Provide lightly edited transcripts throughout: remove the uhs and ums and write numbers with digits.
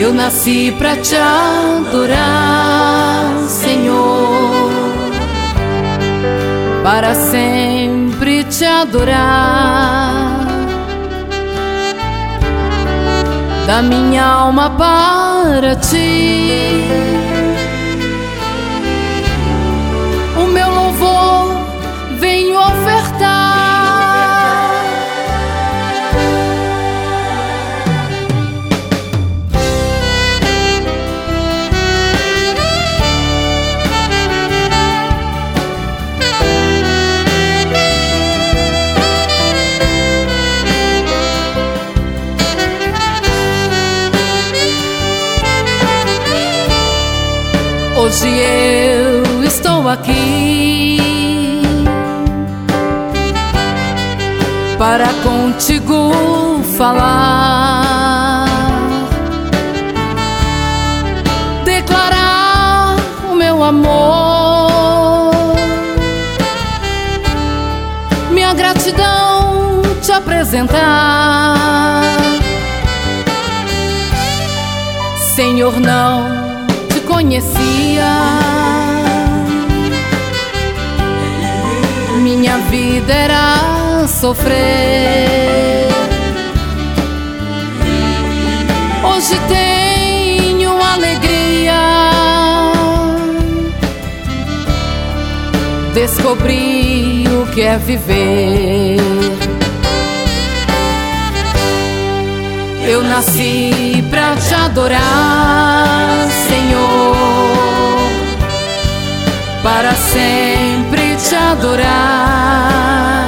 Eu nasci pra te adorar, Senhor, para sempre te adorar. Da minha alma para ti, o meu louvor venho ofertar. Hoje eu estou aqui para contigo falar, declarar o meu amor, minha gratidão te apresentar. Senhor, não conhecia, minha vida era sofrer. Hoje tenho alegria, descobri o que é viver. Eu nasci pra te adorar, Senhor, para sempre te adorar.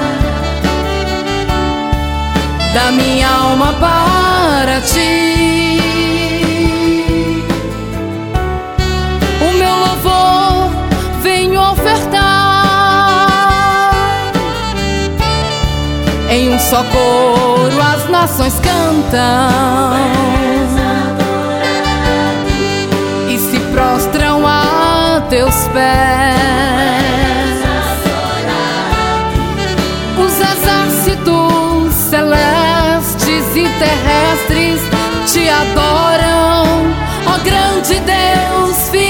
Da minha alma para ti, o meu louvor venho ofertar. Em um só coro as nações cantam e se prostram a teus pés. Os exércitos celestes e terrestres te adoram, ó grande Deus fiel.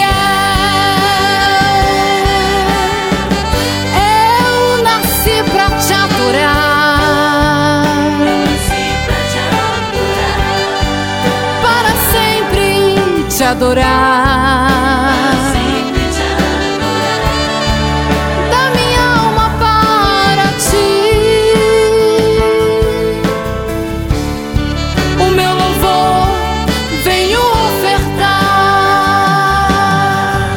Eu nasci pra te adorar, te adorar, sempre te adorar. Da minha alma para ti, o meu louvor venho ofertar.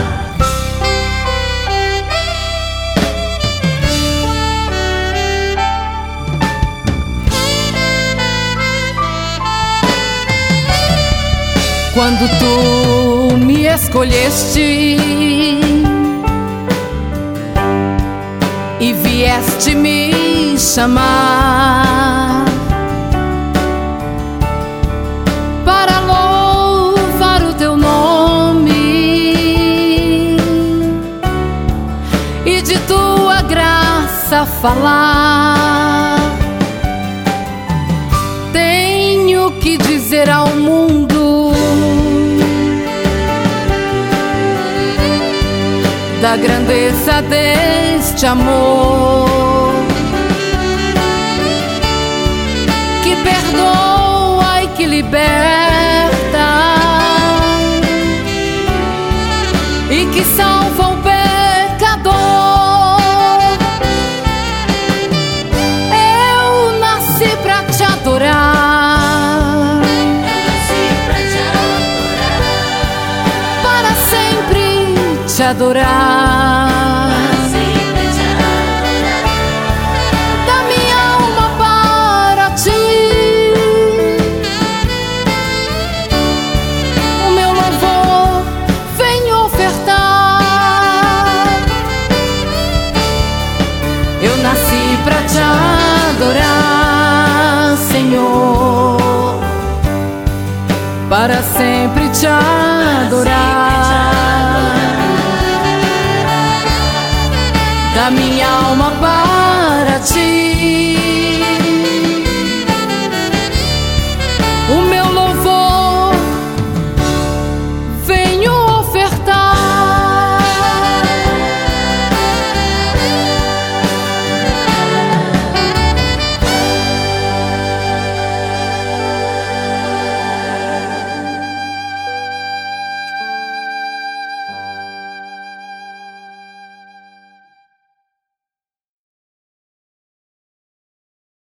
Quando tu me escolheste e vieste me chamar para louvar o teu nome e de tua graça falar, tenho que dizer ao mundo da grandeza deste amor que perdoa e que liberta e que salva o pecador. Eu nasci pra te adorar, para sempre te adorar. Da minha alma para ti, o meu louvor venho ofertar. Eu nasci pra te adorar, Senhor, para sempre te adorar. Da minha alma para ti,